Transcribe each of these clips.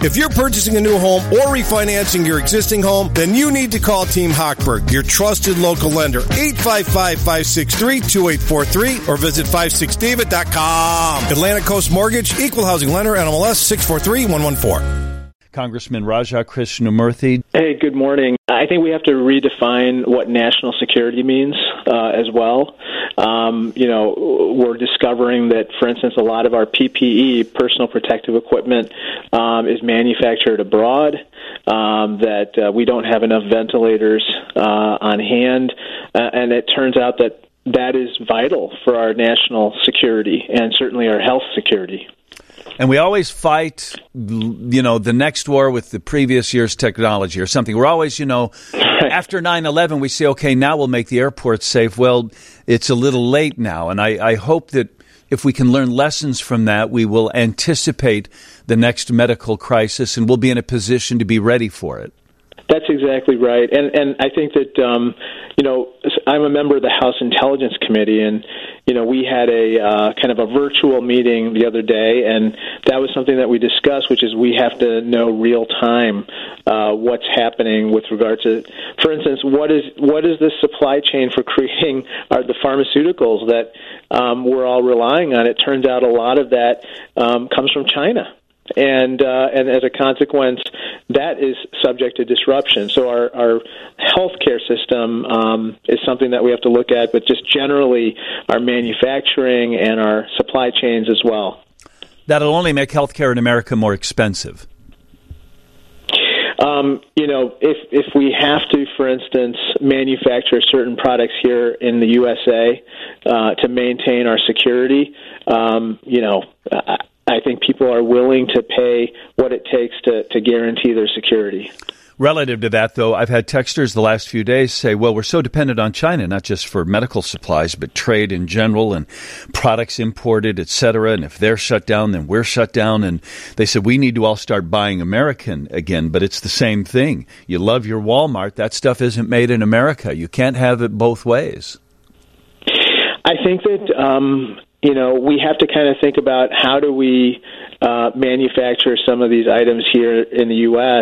If you're purchasing a new home or refinancing your existing home, then you need to call Team Hochberg, your trusted local lender, 855-563-2843, or visit 56david.com. Atlantic Coast Mortgage, Equal Housing Lender, NMLS 643114. Congressman Raja Krishnamoorthi. Hey, good morning. I think we have to redefine what national security means as well. We're discovering that, for instance, a lot of our PPE, personal protective equipment, is manufactured abroad, that we don't have enough ventilators on hand, and it turns out that is vital for our national security and certainly our health security. And we always fight, the next war with the previous year's technology or something. We're always, after 9/11, we say, okay, now we'll make the airports safe. Well, it's a little late now. And I hope that if we can learn lessons from that, we will anticipate the next medical crisis and we'll be in a position to be ready for it. That's exactly right. And I think that, I'm a member of the House Intelligence Committee, and, we had a kind of a virtual meeting the other day, and that was something that we discussed, which is we have to know real time what's happening with regard to, for instance, what is the supply chain for creating the pharmaceuticals that we're all relying on. It turns out a lot of that comes from China. And as a consequence, that is subject to disruption. So our healthcare system is something that we have to look at, but just generally our manufacturing and our supply chains as well. That'll only make healthcare in America more expensive. If we have to, for instance, manufacture certain products here in the USA to maintain our security, I think people are willing to pay what it takes to guarantee their security. Relative to that, though, I've had texters the last few days say, well, we're so dependent on China, not just for medical supplies, but trade in general and products imported, et cetera. And if they're shut down, then we're shut down. And they said, we need to all start buying American again. But it's the same thing. You love your Walmart. That stuff isn't made in America. You can't have it both ways. I think that we have to kind of think about how do we manufacture some of these items here in the U.S.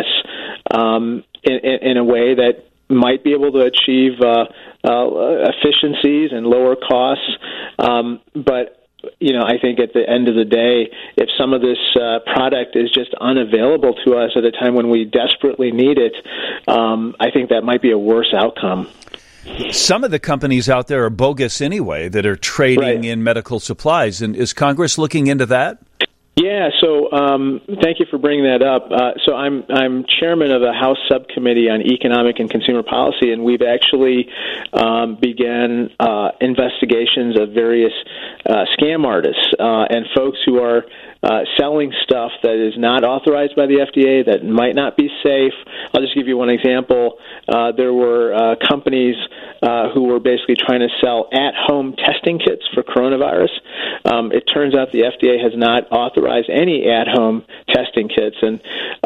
In a way that might be able to achieve efficiencies and lower costs. But I think at the end of the day, if some of this product is just unavailable to us at a time when we desperately need it, I think that might be a worse outcome. Some of the companies out there are bogus anyway that are trading in medical supplies. And is Congress looking into that? Yeah, so thank you for bringing that up. So I'm chairman of the House Subcommittee on Economic and Consumer Policy, and we've actually began investigations of various scam artists and folks who are selling stuff that is not authorized by the FDA, that might not be safe. I'll just give you one example. There were companies who were basically trying to sell at-home testing kits for coronavirus. It turns out the FDA has not authorized any at-home testing kits, and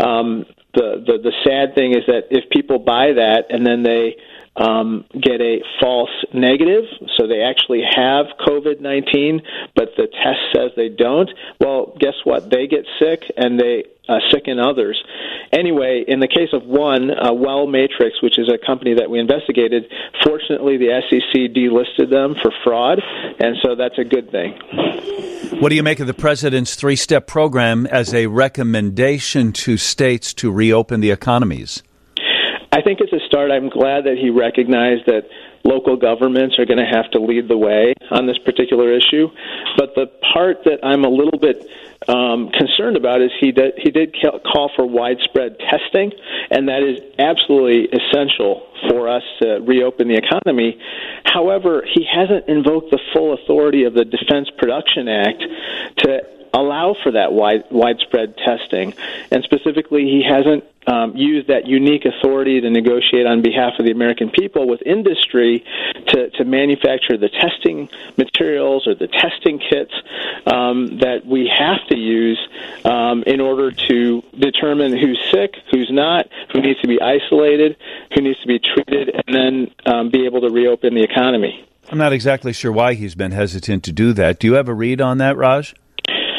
the sad thing is that if people buy that and then they get a false negative, so they actually have COVID-19, but the test says they don't, well, guess what? They get sick, and they sicken others. Anyway, in the case of one, Well Matrix, which is a company that we investigated, fortunately the SEC delisted them for fraud, and so that's a good thing. What do you make of the president's three-step program as a recommendation to states to reopen the economies? I think it's a start. I'm glad that he recognized that local governments are going to have to lead the way on this particular issue. But the part that I'm a little bit concerned about is he did call for widespread testing, and that is absolutely essential for us to reopen the economy. However, he hasn't invoked the full authority of the Defense Production Act to allow for that widespread testing. And specifically, he hasn't used that unique authority to negotiate on behalf of the American people with industry to manufacture the testing materials or the testing kits that we have to use in order to determine who's sick, who's not, who needs to be isolated, who needs to be treated, and then be able to reopen the economy. I'm not exactly sure why he's been hesitant to do that. Do you have a read on that, Raj? Well,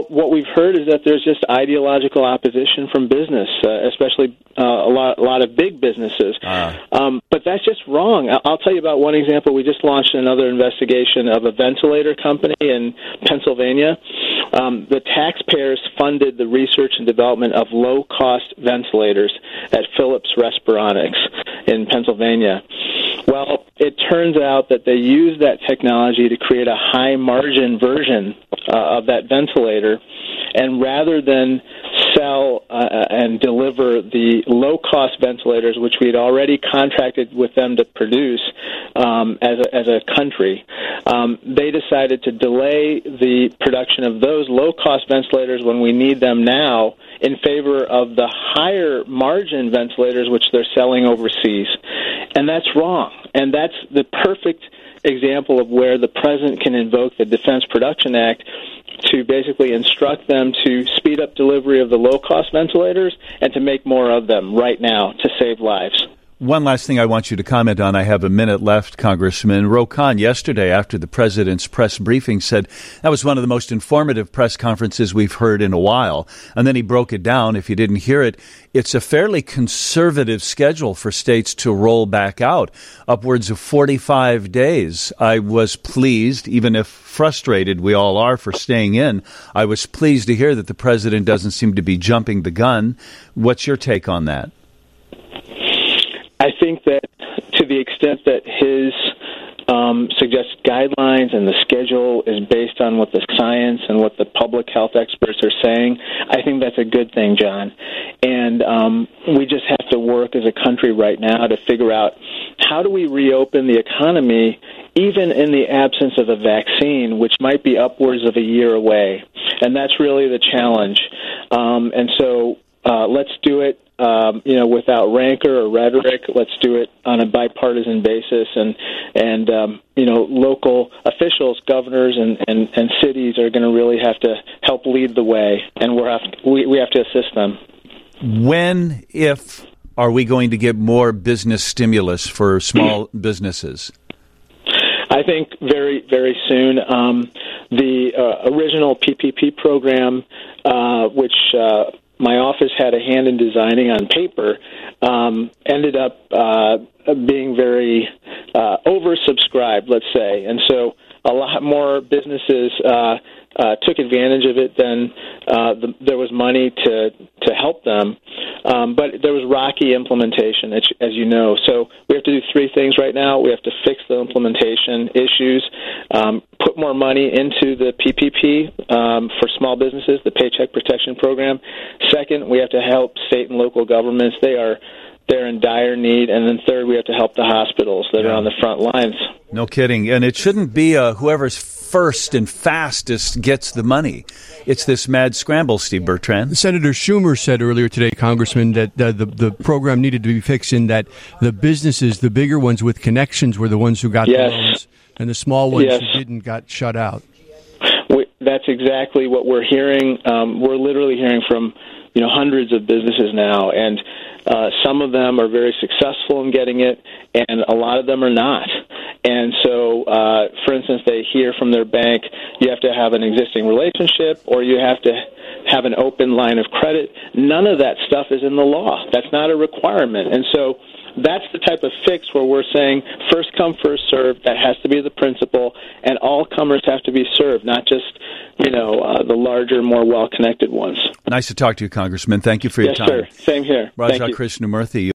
Well, what we've heard is that there's just ideological opposition from business, especially a lot of big businesses. But that's just wrong. I'll tell you about one example. We just launched another investigation of a ventilator company in Pennsylvania. The taxpayers funded the research and development of low-cost ventilators at Philips Respironics in Pennsylvania. Well, it turns out that they used that technology to create a high-margin version of that ventilator, and rather than sell and deliver the low-cost ventilators, which we had already contracted with them to produce as a country, they decided to delay the production of those low-cost ventilators when we need them now in favor of the higher-margin ventilators, which they're selling overseas. And that's wrong. And that's the perfect example of where the president can invoke the Defense Production Act to basically instruct them to speed up delivery of the low-cost ventilators and to make more of them right now to save lives. One last thing I want you to comment on. I have a minute left, Congressman. Ro Khan, yesterday after the president's press briefing, said that was one of the most informative press conferences we've heard in a while. And then he broke it down. If you didn't hear it, it's a fairly conservative schedule for states to roll back out, upwards of 45 days. I was pleased, even if frustrated we all are for staying in, I was pleased to hear that the president doesn't seem to be jumping the gun. What's your take on that? I think that to the extent that his suggested guidelines and the schedule is based on what the science and what the public health experts are saying, I think that's a good thing, John. And we just have to work as a country right now to figure out how do we reopen the economy even in the absence of a vaccine, which might be upwards of a year away. And that's really the challenge. And so let's do it without rancor or rhetoric. Let's do it on a bipartisan basis, and local officials, governors, and cities are going to really have to help lead the way, and we have to assist them. When, if, are we going to get more business stimulus for small businesses? I think very, very soon. The original PPP program, which my office had a hand in designing on paper, ended up being very oversubscribed, let's say. And so a lot more businesses took advantage of it than there was money to help them. But there was rocky implementation, as you know. So we have to do three things right now. We have to fix the implementation issues, put more money into the PPP for small businesses, the Paycheck Protection Program. Second, we have to help state and local governments. They're in dire need. And then third, we have to help the hospitals that are on the front lines. No kidding. And it shouldn't be whoever's first and fastest gets the money. It's this mad scramble, Steve Bertrand. Senator Schumer said earlier today, Congressman, that the program needed to be fixed in that the businesses, the bigger ones with connections, were the ones who got the loans, and the small ones who didn't got shut out. That's exactly what we're hearing. We're literally hearing from hundreds of businesses now, and some of them are very successful in getting it, and a lot of them are not. And so, for instance, they hear from their bank, you have to have an existing relationship, or you have to have an open line of credit. None of that stuff is in the law. That's not a requirement. And so that's the type of fix where we're saying first come, first served. That has to be the principle, and all comers have to be served, not just the larger, more well-connected ones. Nice to talk to you, Congressman. Thank you for your time. Yes, sir. Same here. Raja Krishnamurthy.